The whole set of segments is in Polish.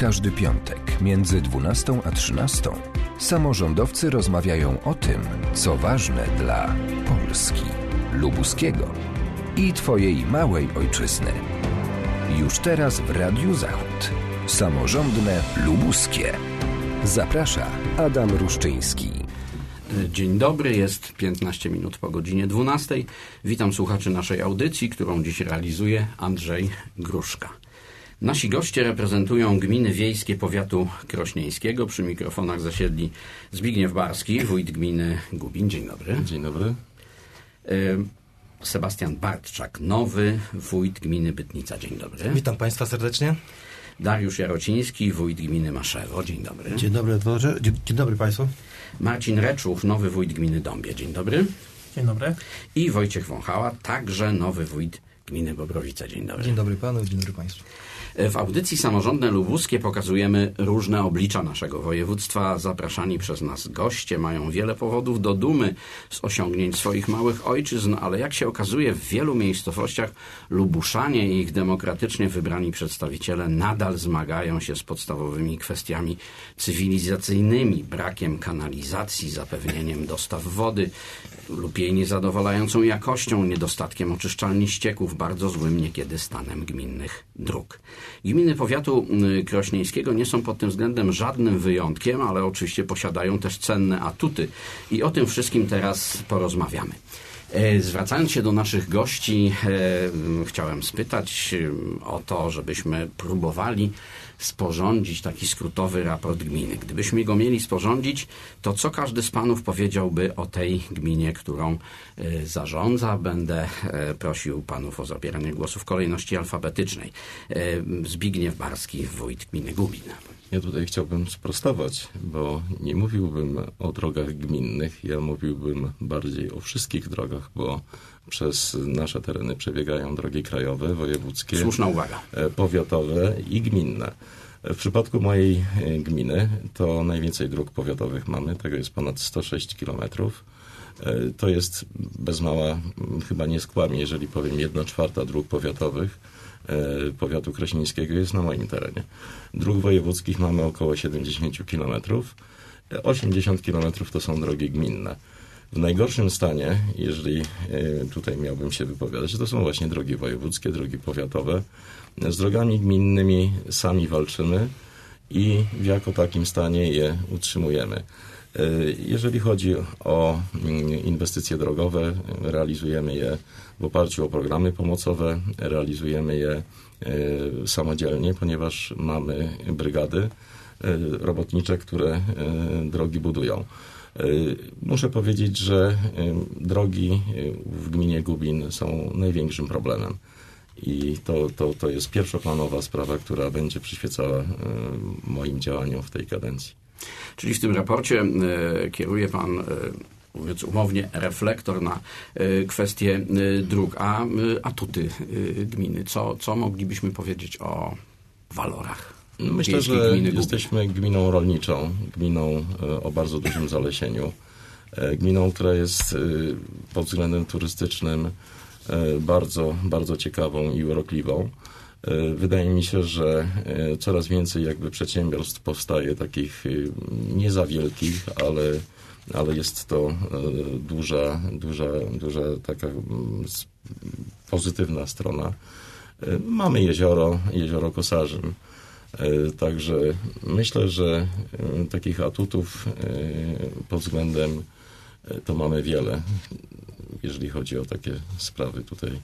każdy piątek między 12 a 13 samorządowcy rozmawiają o tym, co ważne dla Polski, lubuskiego i Twojej małej ojczyzny. Już teraz w Radiu Zachód. Samorządne lubuskie. Zaprasza Adam Ruszczyński. Dzień dobry, jest 15 minut po godzinie 12. Witam słuchaczy naszej audycji, którą dziś realizuje Andrzej Gruszka. Nasi goście reprezentują gminy wiejskie powiatu krośnieńskiego. Przy mikrofonach zasiedli Zbigniew Barski, wójt gminy Gubin. Dzień dobry. Dzień dobry. Sebastian Bartczak, nowy wójt gminy Bytnica. Dzień dobry. Witam Państwa serdecznie. Dariusz Jarociński, wójt gminy Maszewo. Dzień dobry. Dzień dobry, dworze. Dzień dobry Państwu. Marcin Reczów, nowy wójt gminy Dąbie. Dzień dobry. Dzień dobry. I Wojciech Wąchała, także nowy wójt gminy Bobrowice. Dzień dobry. Dzień dobry Panu, dzień dobry Państwu. W audycji Samorządne Lubuskie pokazujemy różne oblicza naszego województwa. Zapraszani przez nas goście mają wiele powodów do dumy z osiągnięć swoich małych ojczyzn, ale jak się okazuje, w wielu miejscowościach Lubuszanie i ich demokratycznie wybrani przedstawiciele nadal zmagają się z podstawowymi kwestiami cywilizacyjnymi, brakiem kanalizacji, zapewnieniem dostaw wody lub jej niezadowalającą jakością, niedostatkiem oczyszczalni ścieków, bardzo złym niekiedy stanem gminnych dróg. Gminy powiatu krośnieńskiego nie są pod tym względem żadnym wyjątkiem, ale oczywiście posiadają też cenne atuty i o tym wszystkim teraz porozmawiamy. Zwracając się do naszych gości, chciałem spytać o to, żebyśmy próbowali sporządzić taki skrótowy raport gminy. Gdybyśmy go mieli sporządzić, to co każdy z panów powiedziałby o tej gminie, którą zarządza? Będę prosił panów o zabieranie głosu w kolejności alfabetycznej. Zbigniew Barski, wójt gminy Gubin. Ja tutaj chciałbym sprostować, bo nie mówiłbym o drogach gminnych, ja mówiłbym bardziej o wszystkich drogach, bo przez nasze tereny przebiegają drogi krajowe, wojewódzkie, słuszna uwaga, powiatowe i gminne. W przypadku mojej gminy to najwięcej dróg powiatowych mamy, tego jest ponad 106 kilometrów. To jest bez mała, chyba nie skłamię, jeżeli powiem 1/4 dróg powiatowych powiatu krośnieńskiego jest na moim terenie. Dróg wojewódzkich mamy około 70 kilometrów. 80 kilometrów to są drogi gminne. W najgorszym stanie, jeżeli tutaj miałbym się wypowiadać, to są właśnie drogi wojewódzkie, drogi powiatowe. Z drogami gminnymi sami walczymy i w jako takim stanie je utrzymujemy. Jeżeli chodzi o inwestycje drogowe, realizujemy je w oparciu o programy pomocowe, realizujemy je samodzielnie, ponieważ mamy brygady robotnicze, które drogi budują. Muszę powiedzieć, że drogi w gminie Gubin są największym problemem. I to jest pierwszoplanowa sprawa, która będzie przyświecała moim działaniom w tej kadencji. Czyli w tym raporcie kieruje pan, mówiąc umownie, reflektor na kwestie dróg, a atuty gminy. Co moglibyśmy powiedzieć o walorach? Myślę, że jesteśmy gminą rolniczą, gminą o bardzo dużym zalesieniu, gminą, która jest pod względem turystycznym bardzo, bardzo ciekawą i urokliwą. Wydaje mi się, że coraz więcej jakby przedsiębiorstw powstaje takich nie za wielkich, ale jest to duża taka pozytywna strona. Mamy jezioro Kosarzyn. Także myślę, że takich atutów pod względem to mamy wiele, jeżeli chodzi o takie sprawy tutaj.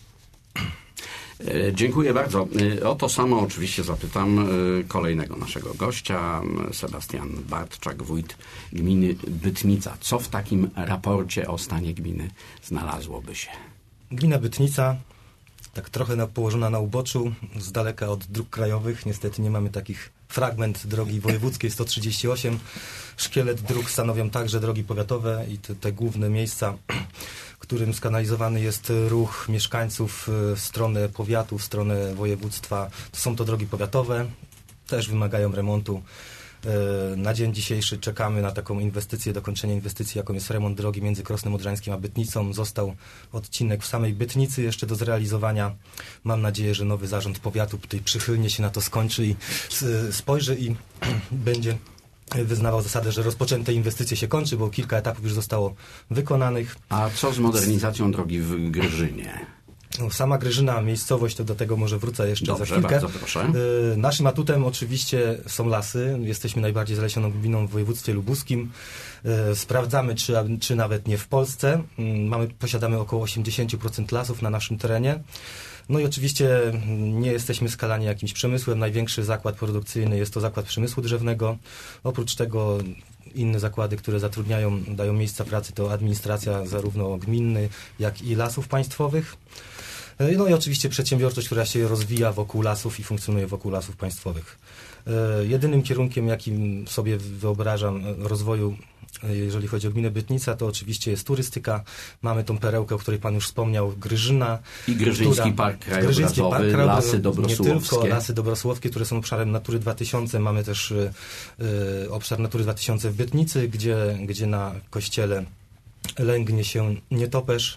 Dziękuję bardzo. O to samo oczywiście zapytam kolejnego naszego gościa, Sebastian Bartczak, wójt gminy Bytnica. Co w takim raporcie o stanie gminy znalazłoby się? Gmina Bytnica, tak trochę położona na uboczu, z daleka od dróg krajowych. Niestety nie mamy takich fragment drogi wojewódzkiej 138. Szkielet dróg stanowią także drogi powiatowe i te główne miejsca, którym skanalizowany jest ruch mieszkańców w stronę powiatu, w stronę województwa. Są to drogi powiatowe, też wymagają remontu. Na dzień dzisiejszy czekamy na taką inwestycję, dokończenie inwestycji, jaką jest remont drogi między Krosnem Odrzańskim a Bytnicą. Został odcinek w samej Bytnicy jeszcze do zrealizowania. Mam nadzieję, że nowy zarząd powiatu tutaj przychylnie się na to skończy i spojrzy i będzie wyznawał zasadę, że rozpoczęte inwestycje się kończy, bo kilka etapów już zostało wykonanych. A co z modernizacją drogi w Grzynie? Sama Gryżyna, miejscowość, to do tego może wrócę jeszcze Dobrze, za chwilkę. bardzo proszę. Naszym atutem oczywiście są lasy. Jesteśmy najbardziej zalesioną gminą w województwie lubuskim. Sprawdzamy, czy nawet nie w Polsce. Posiadamy około 80% lasów na naszym terenie. No i oczywiście nie jesteśmy skalani jakimś przemysłem. Największy zakład produkcyjny jest to zakład przemysłu drzewnego. Oprócz tego inne zakłady, które zatrudniają, dają miejsca pracy, to administracja zarówno gminny, jak i lasów państwowych. No i oczywiście przedsiębiorczość, która się rozwija wokół lasów i funkcjonuje wokół lasów państwowych. Jedynym kierunkiem, jakim sobie wyobrażam rozwoju, jeżeli chodzi o gminę Bytnica, to oczywiście jest turystyka. Mamy tą perełkę, o której pan już wspomniał, Grzyna. I Grzyński Park Krajobrazowy, Lasy Dobrosłowskie. Nie tylko Lasy Dobrosłowskie, które są obszarem Natury 2000. Mamy też obszar Natury 2000 w Bytnicy, gdzie na kościele lęgnie się nietoperz.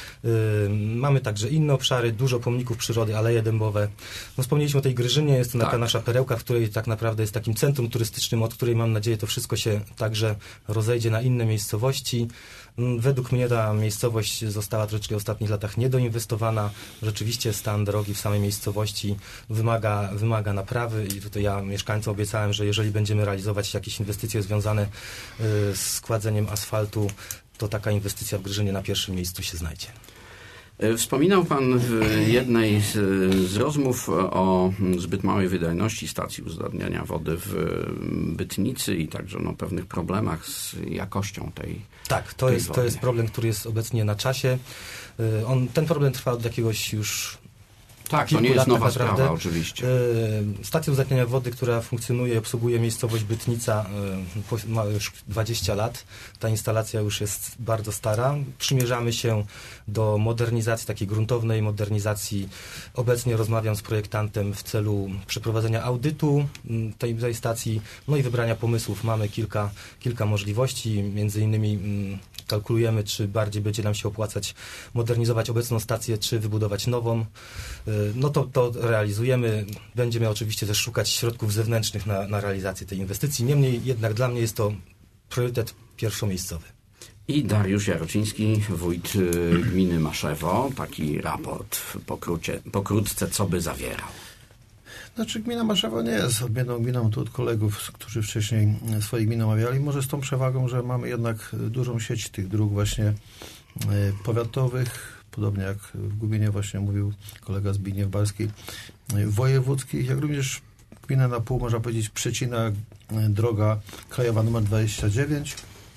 Mamy także inne obszary, dużo pomników przyrody, aleje dębowe. No, wspomnieliśmy o tej Gryżynie, jest to taka nasza perełka, w której tak naprawdę jest takim centrum turystycznym, od której mam nadzieję to wszystko się także rozejdzie na inne miejscowości. Według mnie ta miejscowość została troszeczkę w ostatnich latach niedoinwestowana. Rzeczywiście stan drogi w samej miejscowości wymaga naprawy i tutaj ja mieszkańcom obiecałem, że jeżeli będziemy realizować jakieś inwestycje związane z kładzeniem asfaltu, to taka inwestycja w Grzynie na pierwszym miejscu się znajdzie. Wspominał pan w jednej z rozmów o zbyt małej wydajności stacji uzdatniania wody w Bytnicy i także pewnych problemach z jakością tej Tak, to jest problem, który jest obecnie na czasie. Ten problem trwa od jakiegoś już Tak, to nie jest nowa sprawa, oczywiście. Stacja uzdatniania wody, która funkcjonuje i obsługuje miejscowość Bytnica, ma już 20 lat. Ta instalacja już jest bardzo stara. Przymierzamy się do modernizacji, takiej gruntownej modernizacji. Obecnie rozmawiam z projektantem w celu przeprowadzenia audytu tej stacji, no i wybrania pomysłów. Mamy kilka możliwości, między innymi kalkulujemy, czy bardziej będzie nam się opłacać modernizować obecną stację, czy wybudować nową. No to realizujemy. Będziemy oczywiście też szukać środków zewnętrznych na realizację tej inwestycji. Niemniej jednak dla mnie jest to priorytet pierwszomiejscowy. I Dariusz Jarociński, wójt gminy Maszewo. Taki raport pokrótce, co by zawierał? Znaczy gmina Maszewo nie jest odmienną gminą, tu od kolegów, którzy wcześniej swoje gminy omawiali. Może z tą przewagą, że mamy jednak dużą sieć tych dróg właśnie powiatowych, podobnie jak w Gubinie właśnie mówił kolega Zbigniew Barski, wojewódzkich, jak również gmina na pół, można powiedzieć, przecina droga krajowa nr 29,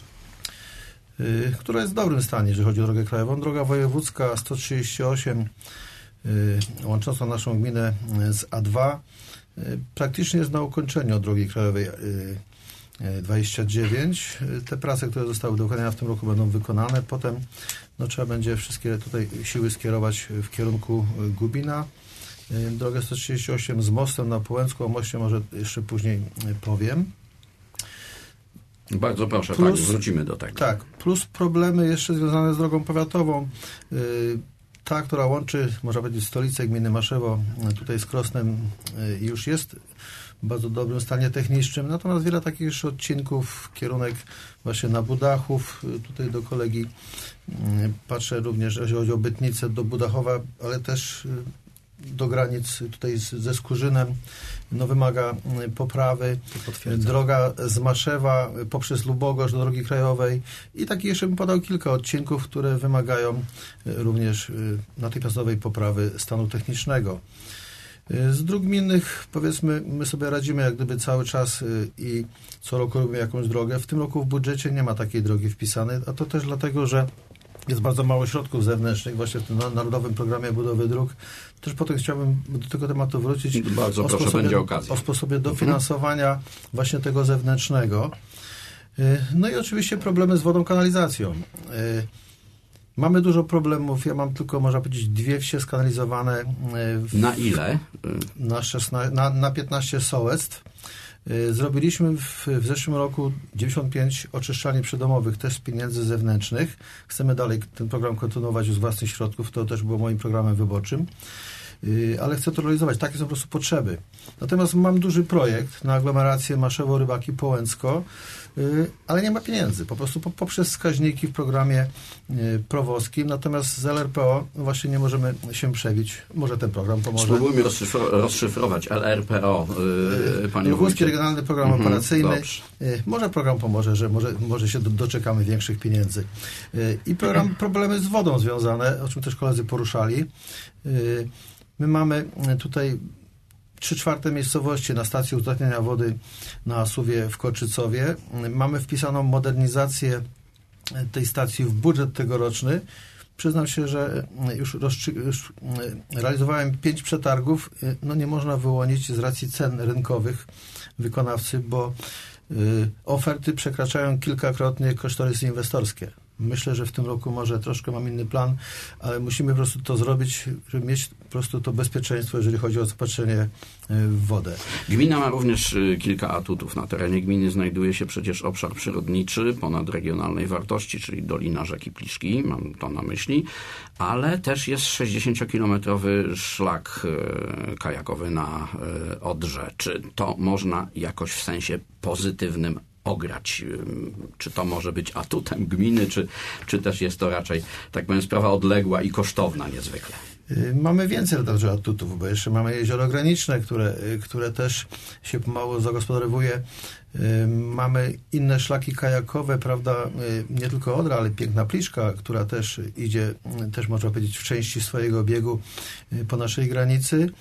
która jest w dobrym stanie, jeżeli chodzi o drogę krajową. Droga wojewódzka 138, łącząca naszą gminę z A2, praktycznie jest na ukończeniu od drogi krajowej 29. Te prace, które zostały dokonane w tym roku, będą wykonane. Potem trzeba będzie wszystkie tutaj siły skierować w kierunku Gubina. Drogę 138 z mostem na Połęcku, o moście może jeszcze później powiem. Bardzo proszę, tak, wrócimy do tego. Tak, plus problemy jeszcze związane z drogą powiatową. Ta, która łączy, można powiedzieć, stolicę gminy Maszewo tutaj z Krosnem, już jest w bardzo dobrym stanie technicznym, natomiast wiele takich jeszcze odcinków, kierunek właśnie na Budachów, tutaj do kolegi patrzę również, jeżeli chodzi o Bytnicę, do Budachowa, ale też do granic tutaj ze Skurzynem, wymaga poprawy. Droga z Maszewa poprzez Lubogorz do drogi krajowej i takich jeszcze bym podał kilka odcinków, które wymagają również natychmiastowej poprawy stanu technicznego. Z dróg gminnych, powiedzmy, my sobie radzimy jak gdyby cały czas i co roku robimy jakąś drogę. W tym roku w budżecie nie ma takiej drogi wpisanej, a to też dlatego, że jest bardzo mało środków zewnętrznych właśnie w tym Narodowym Programie Budowy Dróg. Też potem chciałbym do tego tematu wrócić. Bardzo proszę, będzie okazja. O sposobie dofinansowania właśnie tego zewnętrznego. No i oczywiście problemy z wodą, kanalizacją. Mamy dużo problemów. Ja mam tylko, można powiedzieć, 2 wsie skanalizowane. Na ile? Na 15 sołectw. Zrobiliśmy w zeszłym roku 95 oczyszczalni przydomowych, też z pieniędzy zewnętrznych. Chcemy dalej ten program kontynuować z własnych środków, to też było moim programem wyborczym. Ale chcę to realizować. Takie są po prostu potrzeby. Natomiast mam duży projekt na aglomerację Maszewo, Rybaki, Połęcko, ale nie ma pieniędzy. Po prostu poprzez wskaźniki w programie prowoskim. Natomiast z LRPO właśnie nie możemy się przebić. Może ten program pomoże. Spróbujmy rozszyfrować LRPO, panie Lubuskie Regionalny Program Operacyjny. Dobrze. Może program pomoże, że może się doczekamy większych pieniędzy. I problemy z wodą związane, o czym też koledzy poruszali. My mamy tutaj 3/4 miejscowości na stacji uzdatniania wody na Asuwie w Korczycowie. Mamy wpisaną modernizację tej stacji w budżet tegoroczny. Przyznam się, że już realizowałem 5 przetargów. No nie można wyłonić z racji cen rynkowych wykonawcy, bo oferty przekraczają kilkakrotnie kosztorysy inwestorskie. Myślę, że w tym roku może troszkę mam inny plan, ale musimy po prostu to zrobić, żeby mieć po prostu to bezpieczeństwo, jeżeli chodzi o zaopatrzenie w wodę. Gmina ma również kilka atutów. Na terenie gminy znajduje się przecież obszar przyrodniczy ponadregionalnej wartości, czyli Dolina Rzeki Pliszki, mam to na myśli, ale też jest 60-kilometrowy szlak kajakowy na Odrze. Czy to można jakoś w sensie pozytywnym ograć? Czy to może być atutem gminy, czy też jest to raczej, tak powiem, sprawa odległa i kosztowna niezwykle? Mamy więcej atutów, bo jeszcze mamy jezioro graniczne, które też się pomału zagospodarowuje. Mamy inne szlaki kajakowe, prawda, nie tylko Odra, ale piękna Pliszka, która też idzie, też można powiedzieć, w części swojego biegu po naszej granicy.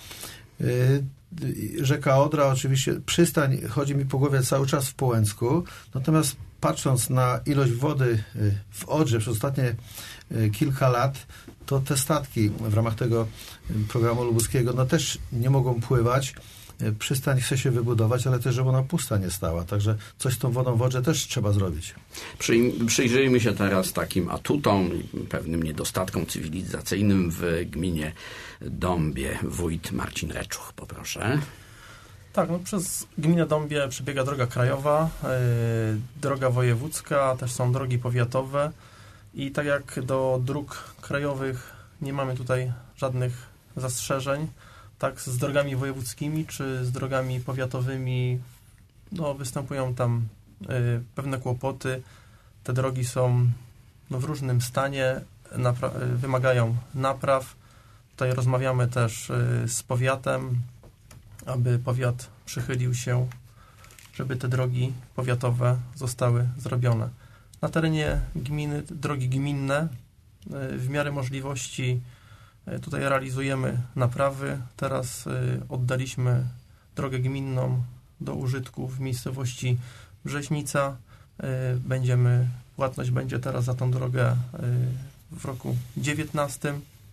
Rzeka Odra, oczywiście przystań chodzi mi po głowie cały czas w Połęcku, natomiast patrząc na ilość wody w Odrze przez ostatnie kilka lat, to te statki w ramach tego programu lubuskiego no też nie mogą pływać. Przystań chce się wybudować, ale też, żeby ona pusta nie stała. Także coś z tą wodą w Odrze też trzeba zrobić. Przyjrzyjmy się teraz takim atutom, pewnym niedostatkom cywilizacyjnym w gminie Dąbie. Wójt Marcin Reczuch, poproszę. Tak, no przez gminę Dąbie przebiega droga krajowa, droga wojewódzka, też są drogi powiatowe i tak jak do dróg krajowych nie mamy tutaj żadnych zastrzeżeń, tak z drogami wojewódzkimi czy z drogami powiatowymi no, występują tam pewne kłopoty. Te drogi są no, w różnym stanie, wymagają napraw. Tutaj rozmawiamy też z powiatem, aby powiat przychylił się, żeby te drogi powiatowe zostały zrobione. Na terenie gminy, drogi gminne, w miarę możliwości tutaj realizujemy naprawy. Teraz oddaliśmy drogę gminną do użytku w miejscowości Brzeźnica. Płatność będzie teraz za tą drogę w roku 2019.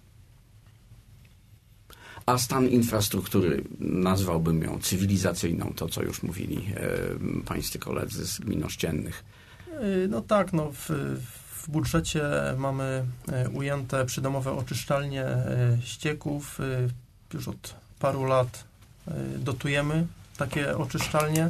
A stan infrastruktury, nazwałbym ją cywilizacyjną, to co już mówili pańscy koledzy z gmin ościennych. No tak, no w budżecie mamy ujęte przydomowe oczyszczalnie ścieków. Już od paru lat dotujemy takie oczyszczalnie.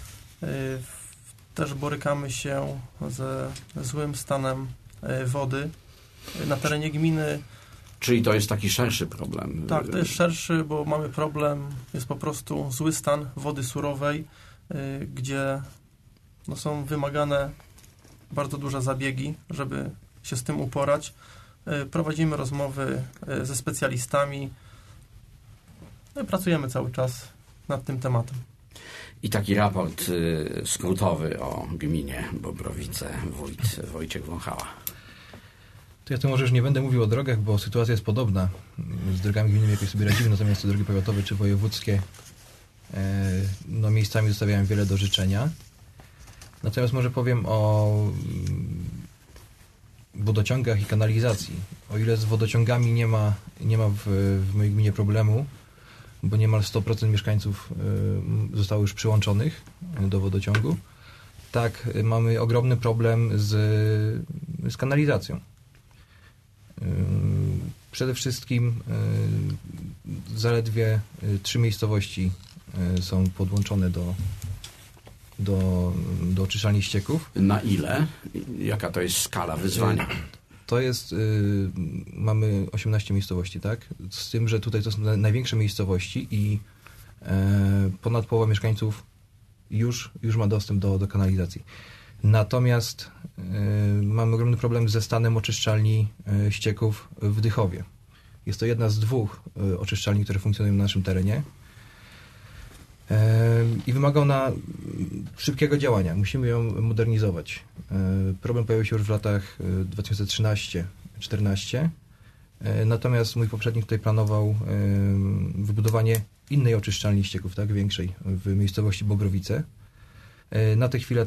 Też borykamy się ze złym stanem wody. Na terenie gminy. Czyli to jest taki szerszy problem? Tak, to jest szerszy, bo mamy problem, jest po prostu zły stan wody surowej, gdzie no, są wymagane bardzo duże zabiegi, żeby się z tym uporać. Prowadzimy rozmowy ze specjalistami. No i pracujemy cały czas nad tym tematem. I taki raport skrótowy o gminie Bobrowice, wójt Wojciech Wąchała. To ja tu może już nie będę mówił o drogach, bo sytuacja jest podobna. Z drogami gminnymi jakoś sobie radzimy, natomiast te drogi powiatowe czy wojewódzkie no, miejscami zostawiają wiele do życzenia. Natomiast może powiem o wodociągach i kanalizacji. O ile z wodociągami nie ma w mojej gminie problemu, bo niemal 100% mieszkańców zostało już przyłączonych do wodociągu, tak mamy ogromny problem z kanalizacją. Przede wszystkim zaledwie 3 miejscowości są podłączone do oczyszczalni ścieków. Na ile? Jaka to jest skala wyzwania? To jest, mamy 18 miejscowości, tak? Z tym, że tutaj to są największe miejscowości i ponad połowa mieszkańców już ma dostęp do kanalizacji. Natomiast mamy ogromny problem ze stanem oczyszczalni ścieków w Dychowie. Jest to jedna z 2 oczyszczalni, które funkcjonują na naszym terenie i wymaga ona szybkiego działania. Musimy ją modernizować. Problem pojawił się już w latach 2013-2014, natomiast mój poprzednik tutaj planował wybudowanie innej oczyszczalni ścieków, tak, większej, w miejscowości Bobrowice. Na tę chwilę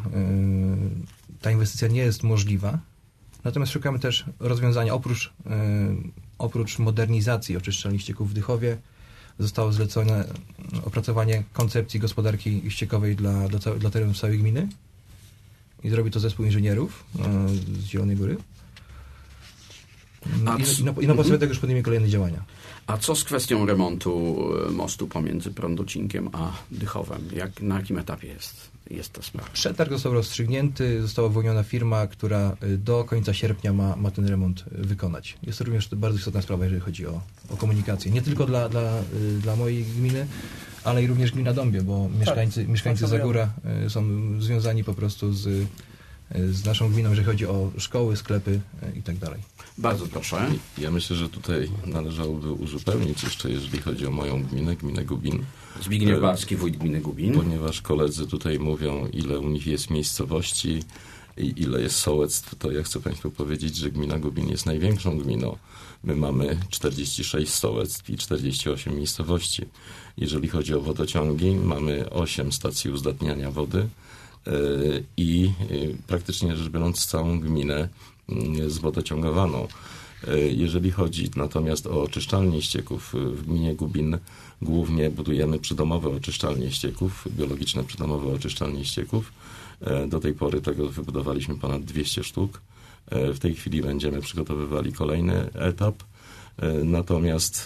ta inwestycja nie jest możliwa, natomiast szukamy też rozwiązania. Oprócz modernizacji oczyszczalni ścieków w Dychowie zostało zlecone opracowanie koncepcji gospodarki ściekowej dla terenów całej gminy i zrobi to zespół inżynierów z Zielonej Góry. I na podstawie tego już podejmie kolejne działania. A co z kwestią remontu mostu pomiędzy Prądocinkiem a Dychowem? Na jakim etapie jest ta sprawa? Przetarg został rozstrzygnięty, została wyłoniona firma, która do końca sierpnia ma ten remont wykonać. Jest to również bardzo istotna sprawa, jeżeli chodzi o komunikację. Nie tylko dla mojej gminy, ale i również gmina Dąbie, bo mieszkańcy Zagóra są związani po prostu z naszą gminą, jeżeli chodzi o szkoły, sklepy i tak dalej. Bardzo proszę. Ja myślę, że tutaj należałoby uzupełnić jeszcze, jeżeli chodzi o moją gminę Gubin. Zbigniew Barski, wójt gminy Gubin. Ponieważ koledzy tutaj mówią, ile u nich jest miejscowości i ile jest sołectw, to ja chcę Państwu powiedzieć, że gmina Gubin jest największą gminą. My mamy 46 sołectw i 48 miejscowości. Jeżeli chodzi o wodociągi, mamy 8 stacji uzdatniania wody i praktycznie rzecz biorąc całą gminę zwodociągowaną. Jeżeli chodzi natomiast o oczyszczalnie ścieków w gminie Gubin, głównie budujemy przydomowe oczyszczalnie ścieków, biologiczne przydomowe oczyszczalnie ścieków. Do tej pory tego wybudowaliśmy ponad 200 sztuk. W tej chwili będziemy przygotowywali kolejny etap. Natomiast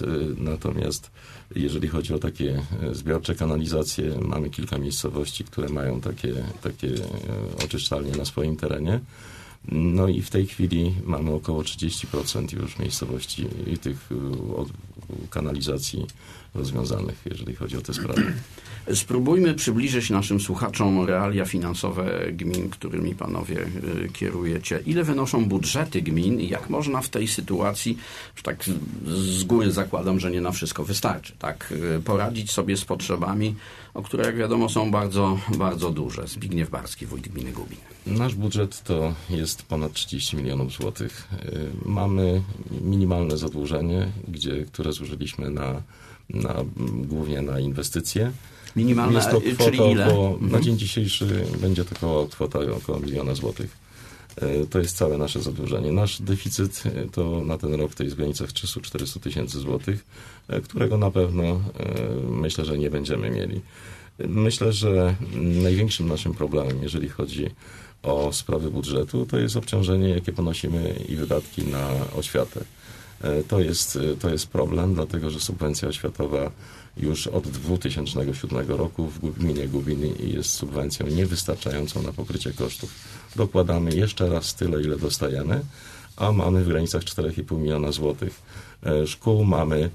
jeżeli chodzi o takie zbiorcze kanalizacje, mamy kilka miejscowości, które mają takie oczyszczalnie na swoim terenie. No i w tej chwili mamy około 30% już miejscowości i tych kanalizacji rozwiązanych, jeżeli chodzi o te sprawy. Spróbujmy przybliżyć naszym słuchaczom realia finansowe gmin, którymi panowie kierujecie. Ile wynoszą budżety gmin i jak można w tej sytuacji, że tak z góry zakładam, że nie na wszystko wystarczy, tak, poradzić sobie z potrzebami, które jak wiadomo są bardzo, bardzo duże. Zbigniew Barski, wójt gminy Gubin. Nasz budżet to jest ponad 30 milionów złotych. Mamy minimalne zadłużenie, które zużyliśmy głównie na inwestycje. Minimalne, jest to kwota czyli ile? Na dzień dzisiejszy będzie to kwota około 1 miliona złotych. To jest całe nasze zadłużenie. Nasz deficyt to na ten rok to jest w granicach 300-400 tysięcy złotych, którego na pewno myślę, że nie będziemy mieli. Myślę, że największym naszym problemem, jeżeli chodzi o sprawy budżetu, to jest obciążenie, jakie ponosimy i wydatki na oświatę. To jest problem, dlatego że subwencja oświatowa już od 2007 roku w gminie Gubin jest subwencją niewystarczającą na pokrycie kosztów. Dokładamy jeszcze raz tyle, ile dostajemy, a mamy w granicach 4,5 miliona złotych. Szkół mamy,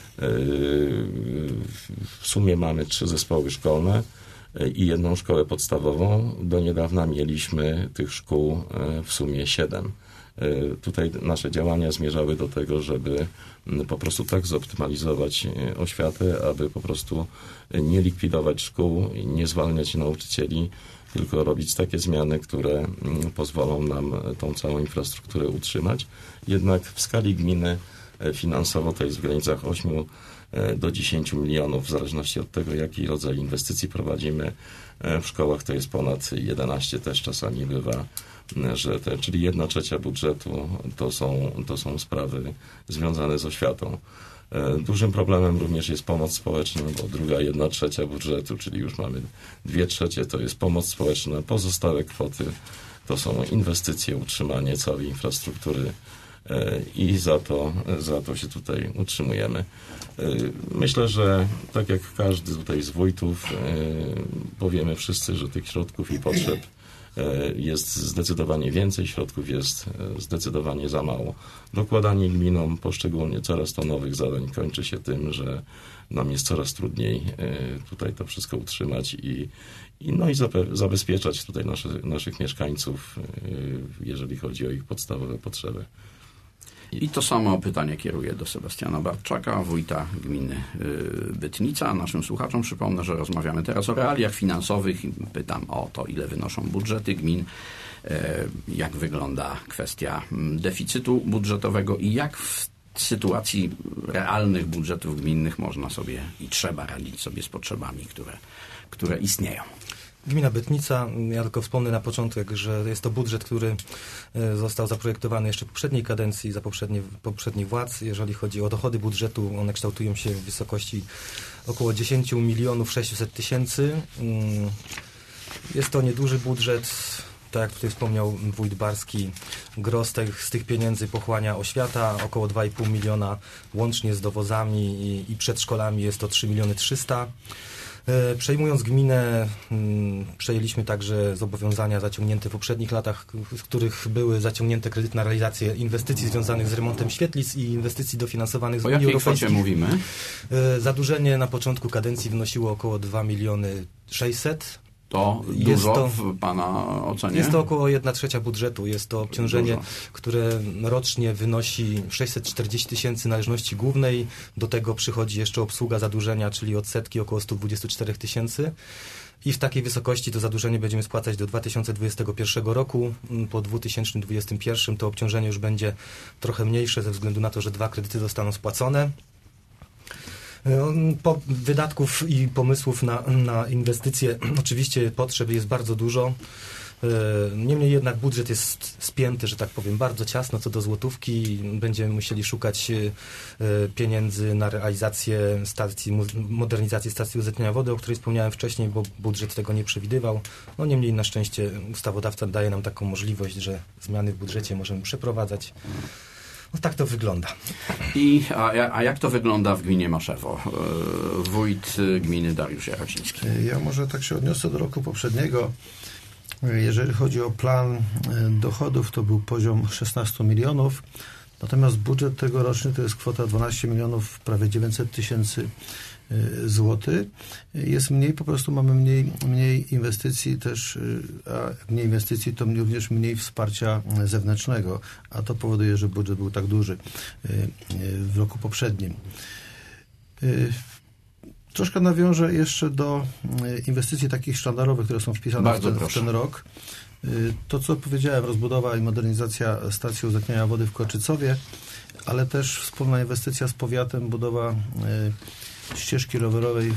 w sumie mamy 3 zespoły szkolne i 1 szkołę podstawową. Do niedawna mieliśmy tych szkół w sumie 7. Tutaj nasze działania zmierzały do tego, żeby po prostu tak zoptymalizować oświatę, aby po prostu nie likwidować szkół, nie zwalniać nauczycieli, tylko robić takie zmiany, które pozwolą nam tą całą infrastrukturę utrzymać. Jednak w skali gminy finansowo to jest w granicach 8 do 10 milionów, w zależności od tego, jaki rodzaj inwestycji prowadzimy. W szkołach to jest ponad 11, też czasami bywa, że czyli 1/3 budżetu to są sprawy związane z oświatą. Dużym problemem również jest pomoc społeczna, bo druga 1/3 budżetu, czyli już mamy 2/3, to jest pomoc społeczna. Pozostałe kwoty to są inwestycje, utrzymanie całej infrastruktury i za to się tutaj utrzymujemy. Myślę, że tak jak każdy tutaj z wójtów, powiemy wszyscy, że tych środków i potrzeb jest zdecydowanie więcej, środków jest zdecydowanie za mało. Dokładanie gminom poszczególnie coraz to nowych zadań kończy się tym, że nam jest coraz trudniej tutaj to wszystko utrzymać i zabezpieczać tutaj naszych mieszkańców, jeżeli chodzi o ich podstawowe potrzeby. I to samo pytanie kieruję do Sebastiana Bartczaka, wójta gminy Bytnica. Naszym słuchaczom przypomnę, że rozmawiamy teraz o realiach finansowych i pytam o to, ile wynoszą budżety gmin, jak wygląda kwestia deficytu budżetowego i jak w sytuacji realnych budżetów gminnych można sobie i trzeba radzić sobie z potrzebami, które istnieją. Gmina Bytnica, ja tylko wspomnę na początek, że jest to budżet, który został zaprojektowany jeszcze w poprzedniej kadencji, za poprzednich władz. Jeżeli chodzi o dochody budżetu, one kształtują się w wysokości około 10 600 000. Jest to nieduży budżet. Tak jak tutaj wspomniał wójt Barski, gros z tych pieniędzy pochłania oświata, około 2,5 miliona łącznie z dowozami i przedszkolami jest to 3 300 000. Przejmując gminę, przejęliśmy także zobowiązania zaciągnięte w poprzednich latach, w których były zaciągnięte kredyty na realizację inwestycji związanych z remontem świetlic i inwestycji dofinansowanych z Unii Europejskiej. O jakiej kwocie mówimy? Zadłużenie na początku kadencji wynosiło około 2 600 000. To dużo w Pana ocenie? Jest to około 1/3 budżetu. Jest to obciążenie, dużo, które rocznie wynosi 640 000 należności głównej. Do tego przychodzi jeszcze obsługa zadłużenia, czyli odsetki około 124 000. I w takiej wysokości to zadłużenie będziemy spłacać do 2021 roku. Po 2021 to obciążenie już będzie trochę mniejsze ze względu na to, że 2 kredyty zostaną spłacone. Wydatków i pomysłów na inwestycje oczywiście potrzeb jest bardzo dużo. Niemniej jednak budżet jest spięty, że tak powiem, bardzo ciasno co do złotówki. Będziemy musieli szukać pieniędzy na realizację modernizację stacji uzdatniania wody, o której wspomniałem wcześniej, bo budżet tego nie przewidywał. Niemniej na szczęście ustawodawca daje nam taką możliwość, że zmiany w budżecie możemy przeprowadzać. Tak to wygląda. A jak to wygląda w gminie Maszewo? Wójt gminy Dariusz Jarociński. Ja może tak się odniosę do roku poprzedniego. Jeżeli chodzi o plan dochodów, to był poziom 16 milionów. Natomiast budżet tegoroczny to jest kwota 12 milionów, prawie 900 000 złotych. Jest mniej, po prostu mamy mniej inwestycji też, a mniej inwestycji to również mniej wsparcia zewnętrznego, a to powoduje, że budżet był tak duży w roku poprzednim. Troszkę nawiążę jeszcze do inwestycji takich sztandarowych, które są wpisane w ten rok. To, co powiedziałem, rozbudowa i modernizacja stacji uzdatniania wody w Koczycowie, ale też wspólna inwestycja z powiatem, budowa ścieżki rowerowej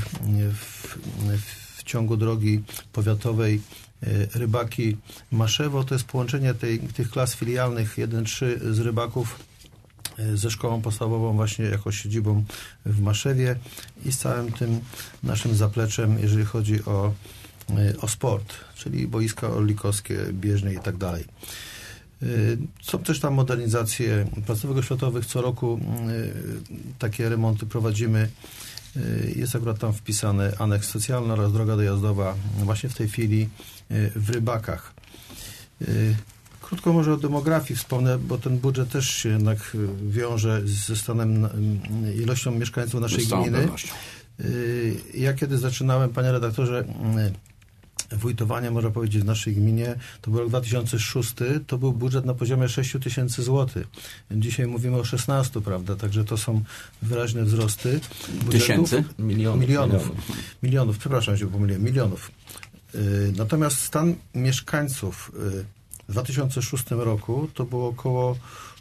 w ciągu drogi powiatowej Rybaki-Maszewo. To jest połączenie tych klas filialnych 1-3 z Rybaków ze szkołą podstawową właśnie jako siedzibą w Maszewie i z całym tym naszym zapleczem, jeżeli chodzi o sport, czyli boiska orlikowskie, bieżnie i tak dalej. Są też tam modernizacje placówek oświatowych. Co roku takie remonty prowadzimy. Jest akurat tam wpisany aneks socjalny oraz droga dojazdowa właśnie w tej chwili w Rybakach. Krótko może o demografii wspomnę, bo ten budżet też się jednak wiąże ze stanem, ilością mieszkańców naszej gminy. Ja kiedy zaczynałem, panie redaktorze, wójtowanie, można powiedzieć, w naszej gminie, to był rok 2006, to był budżet na poziomie 6 000 złotych. Dzisiaj mówimy o 16, prawda? Także to są wyraźne wzrosty budżetów. Milionów, przepraszam, się pomyliłem, milionów. Natomiast stan mieszkańców w 2006 roku to było około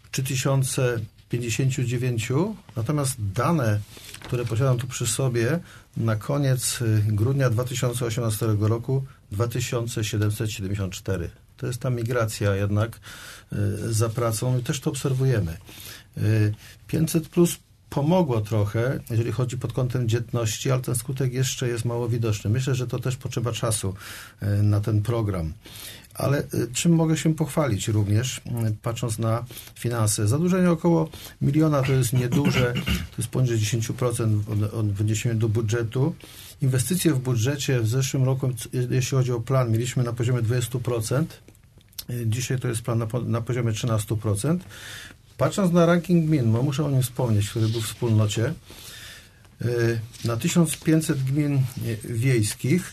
3059, natomiast dane, które posiadam tu przy sobie, na koniec grudnia 2018 roku 2774. To jest ta migracja jednak za pracą i też to obserwujemy. 500 plus pomogło trochę, jeżeli chodzi pod kątem dzietności, ale ten skutek jeszcze jest mało widoczny. Myślę, że to też potrzeba czasu na ten program. Ale czym mogę się pochwalić również, patrząc na finanse? Zadłużenie około 1 miliona to jest nieduże, to jest poniżej 10% w odniesieniu do budżetu. Inwestycje w budżecie w zeszłym roku, jeśli chodzi o plan, mieliśmy na poziomie 20%. Dzisiaj to jest plan na poziomie 13%. Patrząc na ranking gmin, bo muszę o nim wspomnieć, który był w wspólnocie, na 1500 gmin wiejskich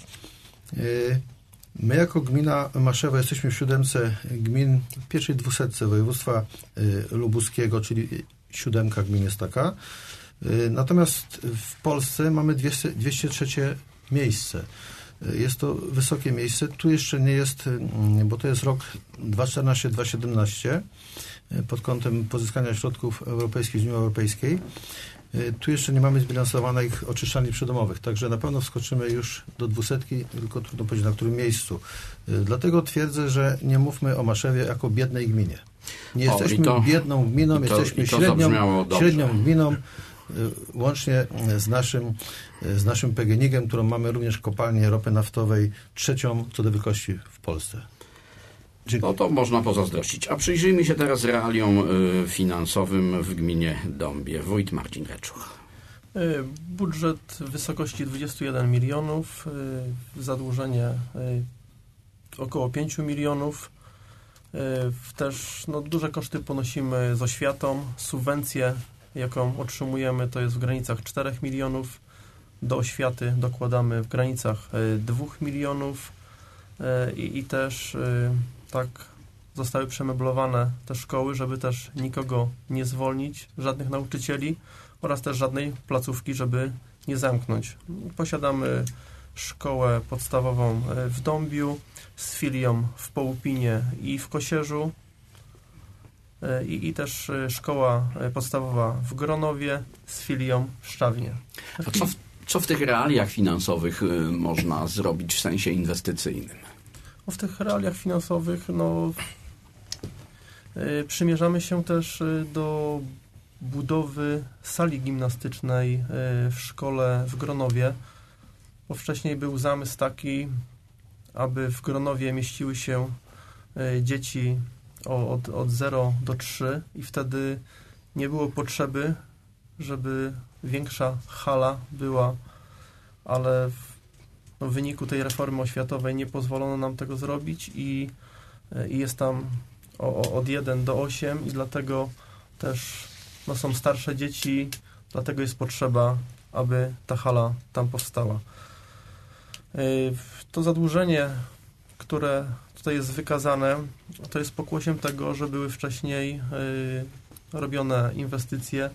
my jako gmina Maszewo jesteśmy w 7 gmin, w pierwszej 200 województwa lubuskiego, czyli 7 gmin jest taka. Natomiast w Polsce mamy 203 miejsce. Jest to wysokie miejsce. Tu jeszcze nie jest, bo to jest rok 2014-2017 pod kątem pozyskania środków europejskich z Unii Europejskiej. Tu jeszcze nie mamy zbilansowanych oczyszczalni przydomowych, także na pewno wskoczymy już do 200, tylko trudno powiedzieć na którym miejscu. Dlatego twierdzę, że nie mówmy o Maszewie jako biednej gminie. Nie jesteśmy biedną gminą, jesteśmy średnią gminą, łącznie z naszym PGNiG-em, którą mamy również kopalnię ropy naftowej, 3. co do wielkości w Polsce. No to można pozazdrościć. A przyjrzyjmy się teraz realiom finansowym w gminie Dąbie. Wójt Marcin Reczuch. Budżet w wysokości 21 milionów, zadłużenie około 5 milionów. Też duże koszty ponosimy z oświatą. Subwencję, jaką otrzymujemy, to jest w granicach 4 milionów. Do oświaty dokładamy w granicach 2 milionów i też tak zostały przemeblowane te szkoły, żeby też nikogo nie zwolnić, żadnych nauczycieli oraz też żadnej placówki, żeby nie zamknąć. Posiadamy szkołę podstawową w Dąbiu z filią w Połupinie i w Kosierzu i też szkoła podstawowa w Gronowie z filią w Szczawnie. A co w tych realiach finansowych można zrobić w sensie inwestycyjnym? W tych realiach finansowych przymierzamy się też do budowy sali gimnastycznej w szkole w Gronowie, bo wcześniej był zamysł taki, aby w Gronowie mieściły się dzieci od 0 do 3 i wtedy nie było potrzeby, żeby większa hala była, ale w wyniku tej reformy oświatowej nie pozwolono nam tego zrobić i jest tam od 1 do 8 i dlatego też są starsze dzieci, dlatego jest potrzeba, aby ta hala tam powstała. To zadłużenie, które tutaj jest wykazane, to jest pokłosiem tego, że były wcześniej robione inwestycje.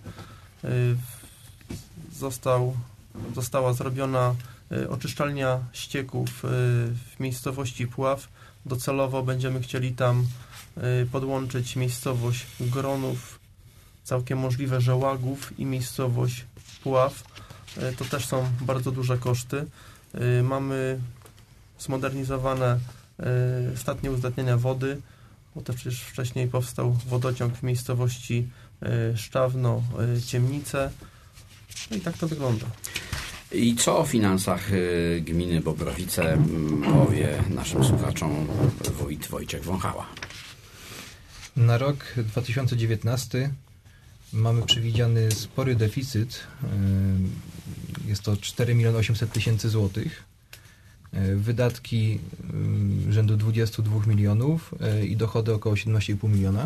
Została zrobiona oczyszczalnia ścieków w miejscowości Puław. Docelowo będziemy chcieli tam podłączyć miejscowość Gronów, całkiem możliwe, że Łagów i miejscowość Puław. To też są bardzo duże koszty. Mamy zmodernizowane statnie uzdatniania wody, bo też przecież wcześniej powstał wodociąg w miejscowości Szczawno, Ciemnice. No i tak to wygląda. I co o finansach gminy Bobrowice powie naszym słuchaczom wójt Wojciech Wąchała? Na rok 2019 mamy przewidziany spory deficyt. Jest to 4 800 000 złotych. Wydatki rzędu 22 milionów i dochody około 17,5 miliona.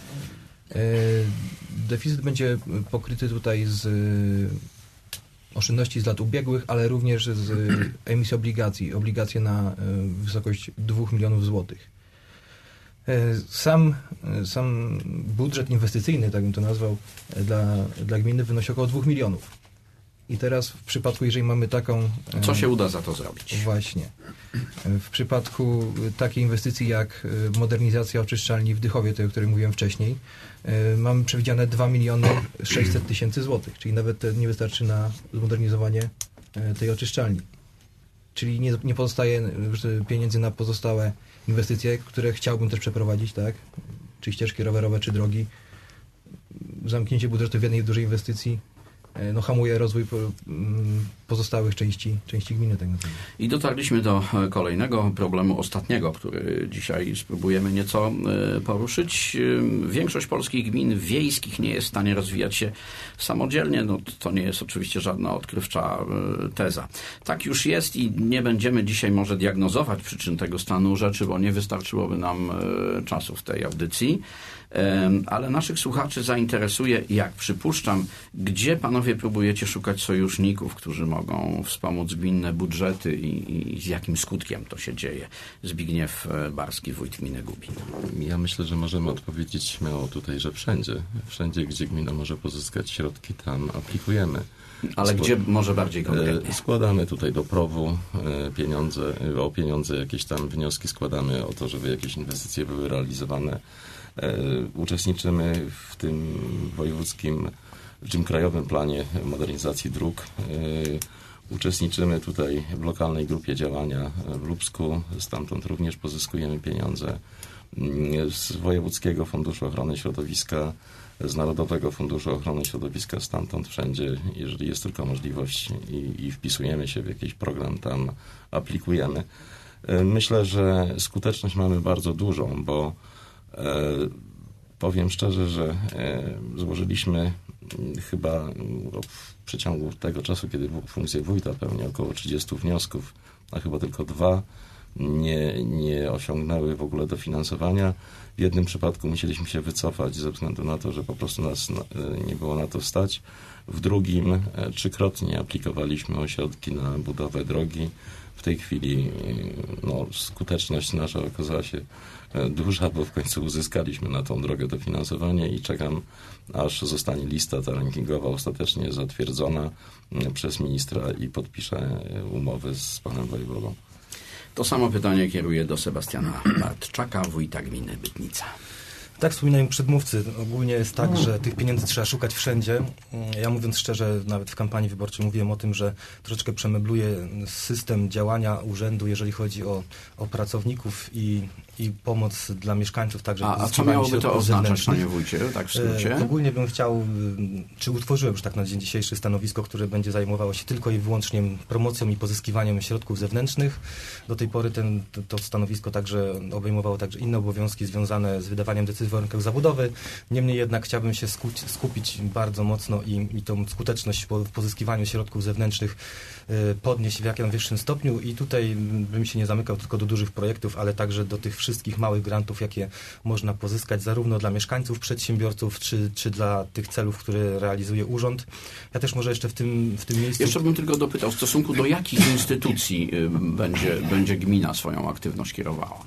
Deficyt będzie pokryty tutaj z oszczędności z lat ubiegłych, ale również z emisji obligacji. Obligacje na wysokość 2 milionów złotych. Sam budżet inwestycyjny, tak bym to nazwał, dla gminy wynosi około 2 milionów. I teraz w przypadku, jeżeli mamy taką... Co się uda za to zrobić? Właśnie. W przypadku takiej inwestycji jak modernizacja oczyszczalni w Dychowie, tej, o której mówiłem wcześniej, mamy przewidziane 2 600 000 złotych, czyli nawet nie wystarczy na zmodernizowanie tej oczyszczalni. Czyli nie pozostaje pieniędzy na pozostałe inwestycje, które chciałbym też przeprowadzić, tak? Czy ścieżki rowerowe, czy drogi. Zamknięcie budżetu w jednej dużej inwestycji hamuje rozwój pozostałych części gminy. Tak naprawdę. I dotarliśmy do kolejnego problemu, ostatniego, który dzisiaj spróbujemy nieco poruszyć. Większość polskich gmin wiejskich nie jest w stanie rozwijać się samodzielnie. No, to nie jest oczywiście żadna odkrywcza teza. Tak już jest i nie będziemy dzisiaj może diagnozować przyczyn tego stanu rzeczy, bo nie wystarczyłoby nam czasu w tej audycji. Ale naszych słuchaczy zainteresuje, jak przypuszczam, gdzie panowie próbujecie szukać sojuszników, którzy mogą wspomóc gminne budżety i z jakim skutkiem to się dzieje. Zbigniew Barski, wójt gminy Gubin. Ja myślę, że możemy odpowiedzieć śmiało tutaj, że wszędzie. Wszędzie, gdzie gmina może pozyskać środki, tam aplikujemy. Ale gdzie może bardziej konkretnie? Składamy tutaj do PROW o pieniądze, jakieś tam wnioski składamy o to, żeby jakieś inwestycje były realizowane. Uczestniczymy w tym wojewódzkim, w tym krajowym planie modernizacji dróg. Uczestniczymy tutaj w lokalnej grupie działania w Lubsku, stamtąd również pozyskujemy pieniądze z Wojewódzkiego Funduszu Ochrony Środowiska, z Narodowego Funduszu Ochrony Środowiska, stamtąd wszędzie, jeżeli jest tylko możliwość i wpisujemy się w jakiś program, tam aplikujemy. Myślę, że skuteczność mamy bardzo dużą, bo powiem szczerze, że złożyliśmy chyba w przeciągu tego czasu, kiedy funkcję wójta pełnię, około 30 wniosków, a chyba tylko 2 nie osiągnęły w ogóle dofinansowania. W jednym przypadku musieliśmy się wycofać ze względu na to, że po prostu nas nie było na to stać. W drugim 3-krotnie aplikowaliśmy o środki na budowę drogi. W tej chwili skuteczność nasza okazała się duża, bo w końcu uzyskaliśmy na tą drogę dofinansowanie i czekam, aż zostanie lista ta rankingowa ostatecznie zatwierdzona przez ministra i podpiszę umowę z panem wojewodą. To samo pytanie kieruję do Sebastiana Bartczaka, wójta gminy Bytnica. Tak wspominają przedmówcy. Ogólnie jest tak, że tych pieniędzy trzeba szukać wszędzie. Ja mówiąc szczerze, nawet w kampanii wyborczej mówiłem o tym, że troszeczkę przemebluję system działania urzędu, jeżeli chodzi o pracowników i pomoc dla mieszkańców. Także a co miałoby to oznaczać, panie wójcie, tak w skrócie? Ogólnie bym chciał, czy utworzyłem już tak na dzień dzisiejszy stanowisko, które będzie zajmowało się tylko i wyłącznie promocją i pozyskiwaniem środków zewnętrznych. Do tej pory to stanowisko także obejmowało także inne obowiązki związane z wydawaniem decyzji w warunkach zabudowy. Niemniej jednak chciałbym się skupić bardzo mocno i tą skuteczność w pozyskiwaniu środków zewnętrznych podnieść w jak najwyższym stopniu i tutaj bym się nie zamykał tylko do dużych projektów, ale także do tych wszystkich małych grantów, jakie można pozyskać zarówno dla mieszkańców, przedsiębiorców, czy dla tych celów, które realizuje urząd. Ja też może jeszcze w tym miejscu... Jeszcze bym tylko dopytał, w stosunku do jakich instytucji będzie gmina swoją aktywność kierowała?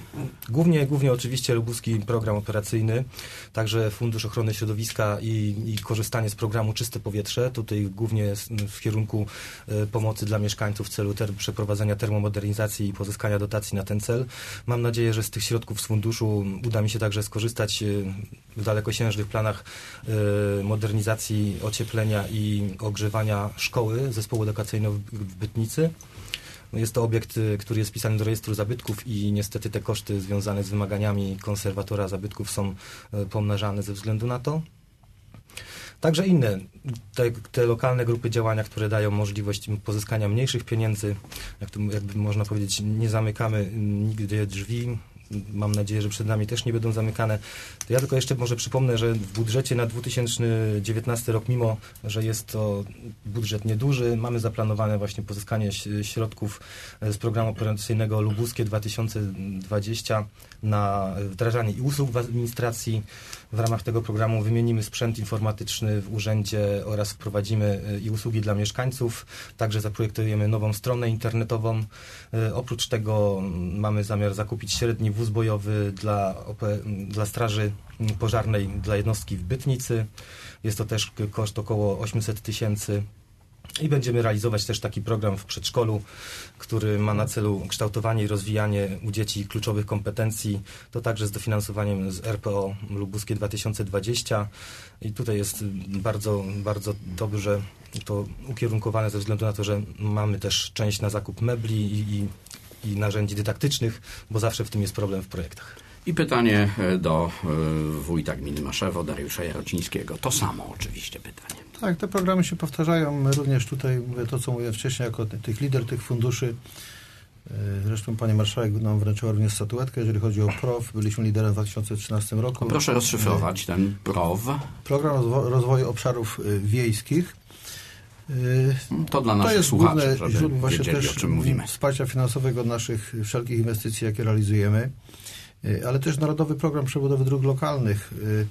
Głównie oczywiście Lubuski Program Operacyjny, także Fundusz Ochrony Środowiska i korzystanie z programu Czyste Powietrze. Tutaj głównie w kierunku pomocy dla mieszkańców w celu przeprowadzenia termomodernizacji i pozyskania dotacji na ten cel. Mam nadzieję, że z tych środków z funduszu uda mi się także skorzystać w dalekosiężnych planach modernizacji, ocieplenia i ogrzewania szkoły, zespołu edukacyjnego w Bytnicy. Jest to obiekt, który jest wpisany do rejestru zabytków i niestety te koszty związane z wymaganiami konserwatora zabytków są pomnażane ze względu na to. Także inne, te lokalne grupy działania, które dają możliwość pozyskania mniejszych pieniędzy, jakby można powiedzieć, nie zamykamy nigdy drzwi. Mam nadzieję, że przed nami też nie będą zamykane. To ja tylko jeszcze może przypomnę, że w budżecie na 2019 rok, mimo że jest to budżet nieduży, mamy zaplanowane właśnie pozyskanie środków z programu operacyjnego Lubuskie 2020 na wdrażanie i usług w administracji. W ramach tego programu wymienimy sprzęt informatyczny w urzędzie oraz wprowadzimy i usługi dla mieszkańców. Także zaprojektujemy nową stronę internetową. Oprócz tego mamy zamiar zakupić średni wóz bojowy dla straży pożarnej dla jednostki w Bytnicy. Jest to też koszt około 800 000. I będziemy realizować też taki program w przedszkolu, który ma na celu kształtowanie i rozwijanie u dzieci kluczowych kompetencji. To także z dofinansowaniem z RPO Lubuskie 2020. I tutaj jest bardzo, bardzo dobrze to ukierunkowane ze względu na to, że mamy też część na zakup mebli i narzędzi dydaktycznych, bo zawsze w tym jest problem w projektach. I pytanie do wójta gminy Maszewo, Dariusza Jarocińskiego. To samo oczywiście pytanie. Tak, te programy się powtarzają. My również tutaj, mówię to, co mówiłem wcześniej, jako tych lider tych funduszy. Zresztą pani marszałek nam wręczyła również statuetkę, jeżeli chodzi o PROW. Byliśmy liderem w 2013 roku. Proszę rozszyfrować ten PROW. Program Rozwoju Obszarów Wiejskich. To dla naszych słuchaczy, żeby źródło właśnie wiedzieli, też o czym mówimy. Wsparcia finansowego naszych wszelkich inwestycji, jakie realizujemy, ale też Narodowy Program Przebudowy Dróg Lokalnych.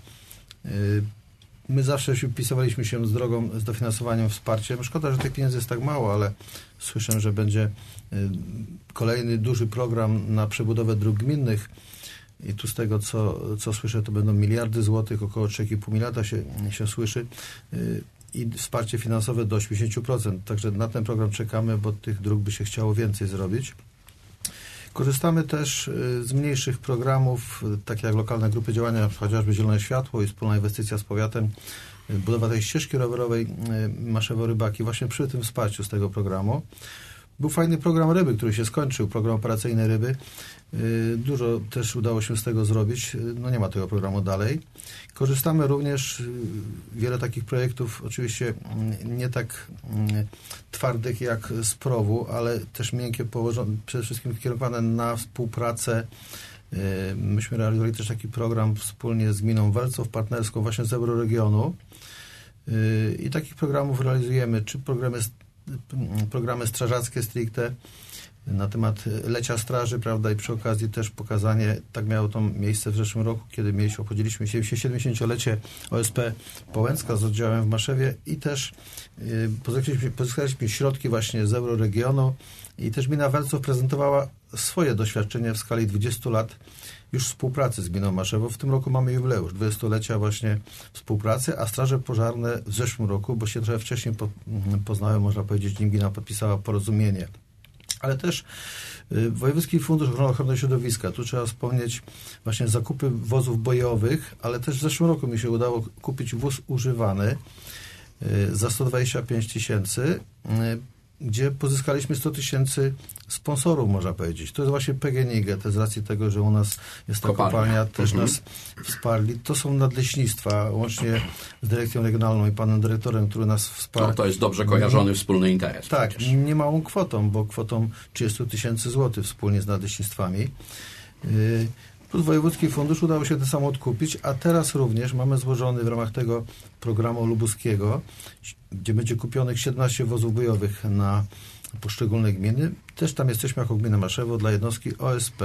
My zawsze wpisywaliśmy się z dofinansowaniem, wsparciem. Szkoda, że tych pieniędzy jest tak mało, ale słyszę, że będzie kolejny duży program na przebudowę dróg gminnych i tu z tego, co słyszę, to będą miliardy złotych, około 3,5 miliarda się słyszy i wsparcie finansowe do 80%. Także na ten program czekamy, bo tych dróg by się chciało więcej zrobić. Korzystamy też z mniejszych programów, takie jak lokalne grupy działania, chociażby Zielone Światło i wspólna inwestycja z powiatem, budowa tej ścieżki rowerowej Maszewo-Rybaki, właśnie przy tym wsparciu z tego programu. Był fajny program Ryby, który się skończył, program operacyjny Ryby. Dużo też udało się z tego zrobić. No nie ma tego programu dalej. Korzystamy również wiele takich projektów, oczywiście nie tak twardych jak z PROW-u, ale też miękkie, przede wszystkim kierowane na współpracę. Myśmy realizowali też taki program wspólnie z gminą Welców, partnerską właśnie z Euroregionu. I takich programów realizujemy, czy programy strażackie stricte na temat lecia straży, prawda, i przy okazji też pokazanie, tak miało to miejsce w zeszłym roku, kiedy obchodziliśmy 70-lecie OSP Połęcka z oddziałem w Maszewie i też pozyskaliśmy środki właśnie z Euroregionu i też gmina Welców prezentowała swoje doświadczenie w skali 20 lat już współpracy z gminą Maszewo. W tym roku mamy jubileusz 20-lecia właśnie współpracy, a straże pożarne w zeszłym roku, bo się trochę wcześniej poznałem, można powiedzieć, nim gmina podpisała porozumienie. Ale też Wojewódzki Fundusz Ochrony Środowiska. Tu trzeba wspomnieć właśnie zakupy wozów bojowych, ale też w zeszłym roku mi się udało kupić wóz używany za 125 000, gdzie pozyskaliśmy 100 000 sponsorów, można powiedzieć. To jest właśnie PGNiG, to z racji tego, że u nas jest ta kopalnia, też nas wsparli. To są nadleśnictwa, łącznie z Dyrekcją Regionalną i panem dyrektorem, który nas wsparł. No, to jest dobrze kojarzony wspólny interes. Tak, przecież. niemałą kwotą, bo kwotą 30 000 złotych wspólnie z nadleśnictwami. Plus Wojewódzki Fundusz udało się ten samochód kupić, a teraz również mamy złożony w ramach tego programu lubuskiego, gdzie będzie kupionych 17 wozów bojowych na poszczególne gminy. Też tam jesteśmy jako gmina Maszewo dla jednostki OSP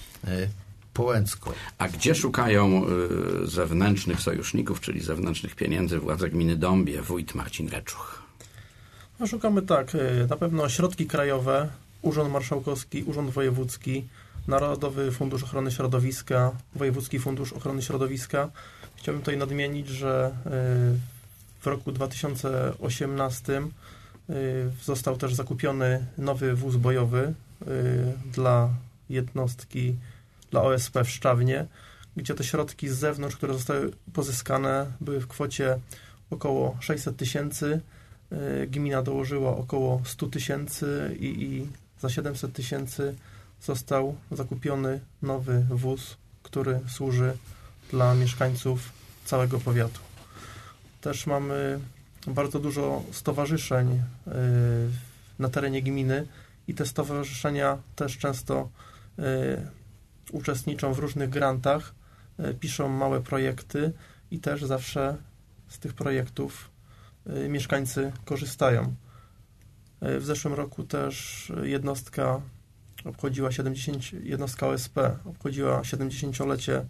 Połęcko. A gdzie szukają zewnętrznych sojuszników, czyli zewnętrznych pieniędzy władze gminy Dąbie, wójt Marcin Reczuch? No, szukamy tak, na pewno środki krajowe, Urząd Marszałkowski, Urząd Wojewódzki, Narodowy Fundusz Ochrony Środowiska, Wojewódzki Fundusz Ochrony Środowiska. Chciałbym tutaj nadmienić, że w roku 2018 został też zakupiony nowy wóz bojowy dla jednostki, dla OSP w Szczawnie, gdzie te środki z zewnątrz, które zostały pozyskane, były w kwocie około 600 000. Gmina dołożyła około 100 000 i za 700 000 został zakupiony nowy wóz, który służy dla mieszkańców całego powiatu. Też mamy bardzo dużo stowarzyszeń na terenie gminy i te stowarzyszenia też często uczestniczą w różnych grantach, piszą małe projekty i też zawsze z tych projektów mieszkańcy korzystają. W zeszłym roku też jednostka OSP obchodziła 70-lecie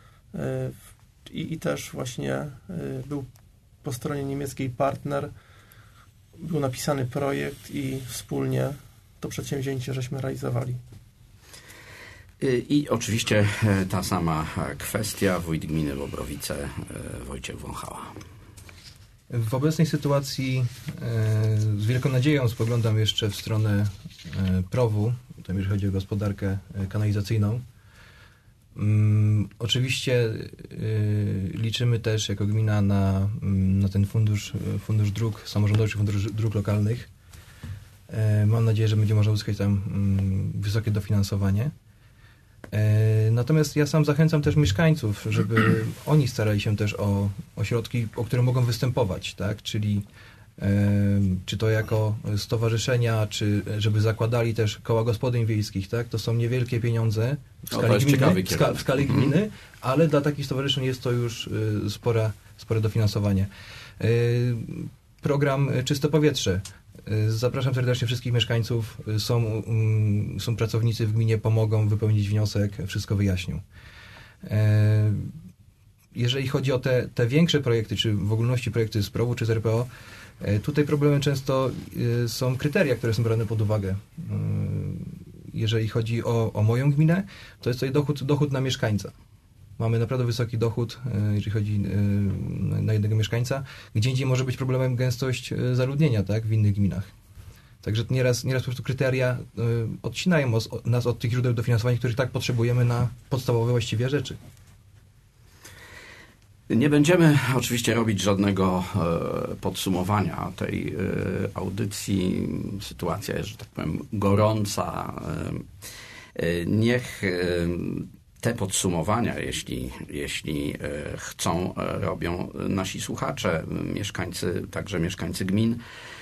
i też właśnie był po stronie niemieckiej partner, był napisany projekt i wspólnie to przedsięwzięcie żeśmy realizowali. I oczywiście ta sama kwestia, wójt gminy Bobrowice, Wojciech Wąchała. W obecnej sytuacji z wielką nadzieją spoglądam jeszcze w stronę PROW-u, tam jeżeli chodzi o gospodarkę kanalizacyjną. Oczywiście liczymy też jako gmina na ten fundusz dróg samorządowych, fundusz dróg lokalnych. Mam nadzieję, że będzie można uzyskać tam wysokie dofinansowanie. Natomiast ja sam zachęcam też mieszkańców, żeby oni starali się też o ośrodki, o które mogą występować, tak? Czyli czy to jako stowarzyszenia, czy żeby zakładali też koła gospodyń wiejskich, tak? To są niewielkie pieniądze w skali gminy, ale dla takich stowarzyszeń jest to już spore dofinansowanie. Program Czyste Powietrze. Zapraszam serdecznie wszystkich mieszkańców. Są pracownicy w gminie, pomogą wypełnić wniosek, wszystko wyjaśnią. Jeżeli chodzi o te większe projekty, czy w ogólności projekty z PROW-u czy z RPO, tutaj problemem często są kryteria, które są brane pod uwagę. Jeżeli chodzi o moją gminę, to jest to dochód na mieszkańca. Mamy naprawdę wysoki dochód, jeżeli chodzi na jednego mieszkańca. Gdzie indziej może być problemem gęstość zaludnienia, tak, w innych gminach. Także nieraz po prostu kryteria odcinają nas od tych źródeł dofinansowania, których tak potrzebujemy na podstawowe właściwie rzeczy. Nie będziemy oczywiście robić żadnego podsumowania tej audycji. Sytuacja jest, że tak powiem, gorąca. Niech te podsumowania, jeśli chcą, robią nasi słuchacze, także mieszkańcy gmin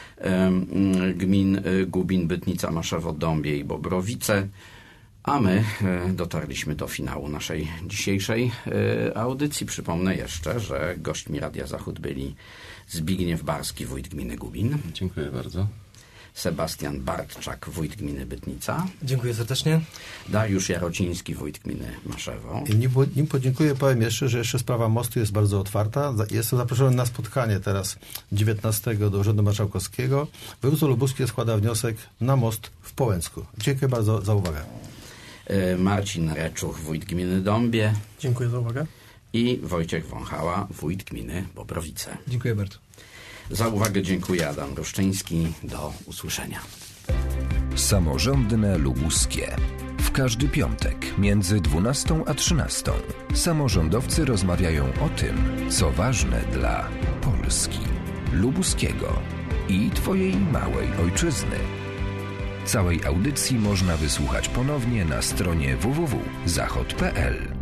Gubin, Bytnica, Maszewo, Dąbie i Bobrowice. A my dotarliśmy do finału naszej dzisiejszej audycji. Przypomnę jeszcze, że gośćmi Radia Zachód byli Zbigniew Barski, wójt gminy Gubin. Dziękuję bardzo. Sebastian Bartczak, wójt gminy Bytnica. Dziękuję serdecznie. Dariusz Jarociński, wójt gminy Maszewo. Nim podziękuję, powiem jeszcze, że sprawa mostu jest bardzo otwarta. Jestem zaproszony na spotkanie teraz 19 do Urzędu Marszałkowskiego. Województwo lubuskie składa wniosek na most w Połęcku. Dziękuję bardzo za uwagę. Marcin Reczuch, wójt gminy Dąbie. Dziękuję za uwagę. I Wojciech Wąchała, wójt gminy Bobrowice. Dziękuję bardzo. Za uwagę dziękuję, Adam Ruszczyński. Do usłyszenia. Samorządne lubuskie. W każdy piątek między 12 a 13 samorządowcy rozmawiają o tym, co ważne dla Polski, lubuskiego i Twojej małej ojczyzny. Całej audycji można wysłuchać ponownie na stronie www.zachod.pl.